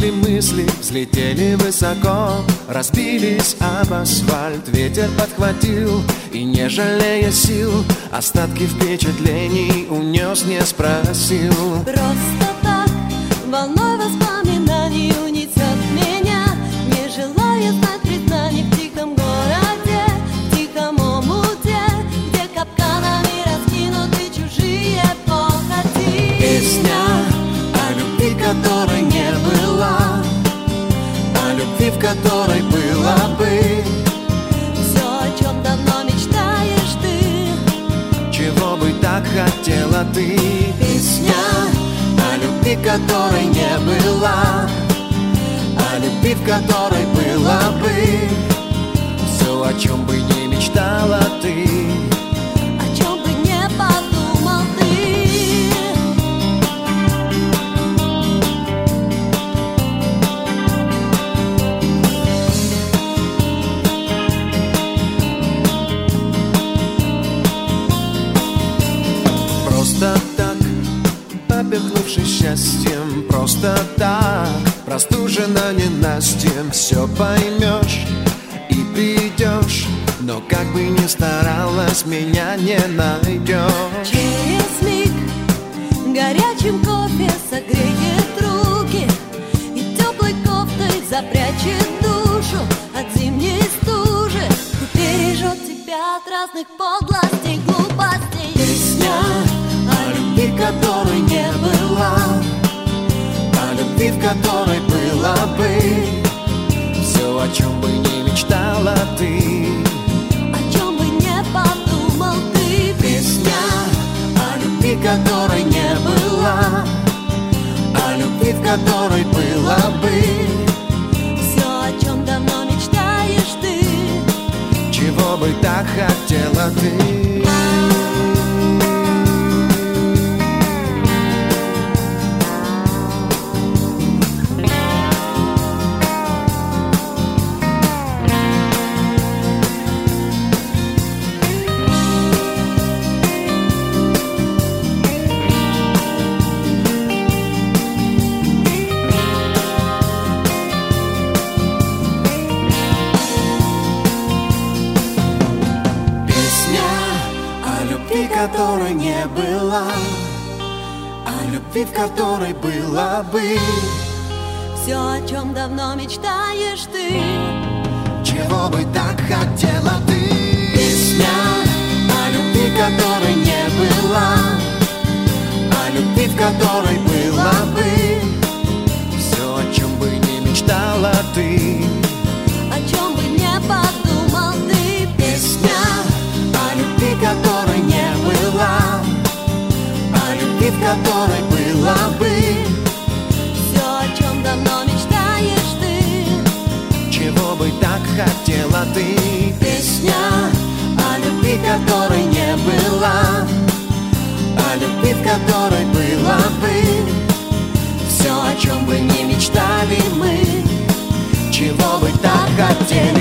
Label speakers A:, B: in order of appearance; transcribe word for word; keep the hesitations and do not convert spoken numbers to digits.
A: Мысли, мысли взлетели высоко, разбились об асфальт, ветер подхватил и, не жалея сил, остатки впечатлений унес, не спросил.
B: Просто так, волной воспоминаний унесет меня, не желая знать признаний в тихом городе, в тихом омуте, где капканами раскинуты чужие похоти.
A: Песня о любви, которой не была, о любви, в которой было бы
B: все, о чем давно мечтаешь ты,
A: чего бы так хотела ты. Песня о любви, которой не была, о любви, в которой было бы все, о чем бы не мечтала ты,
B: о чем бы не подумал ты.
A: Просто так, поперхнувшись счастьем, просто так, простужена ненастьем, все поймешь и придешь, но как бы ни старалась, меня не найдешь.
B: Через миг горячим кофе согреет руки и теплой кофтой запрячет душу от зимней стужи, убережет тебя от разных подлостей, глупостей.
A: Песня о любви, которой не была, о любви, в которой было бы все, о чем бы не мечтала ты,
B: О чем бы не подумал ты.
A: Песня о любви, которой не была, о любви, в которой было бы
B: Все, о чем давно мечтаешь ты,
A: чего бы так хотела ты. Которой не была, о любви, в которой было бы
B: все, о чем давно мечтаешь ты,
A: чего бы так хотела ты. Песня о любви, которой не была, о любви, в которой было бы все, о чем бы не мечтала ты,
B: о чем бы не подумал ты.
A: Песня о любви, которой не была, о любви, в которой было бы
B: все, о чем давно мечтаешь ты,
A: чего бы так хотела ты. Песня о любви, которой не была, о любви, в которой было бы все, о чем бы не мечтали мы, чего бы так хотели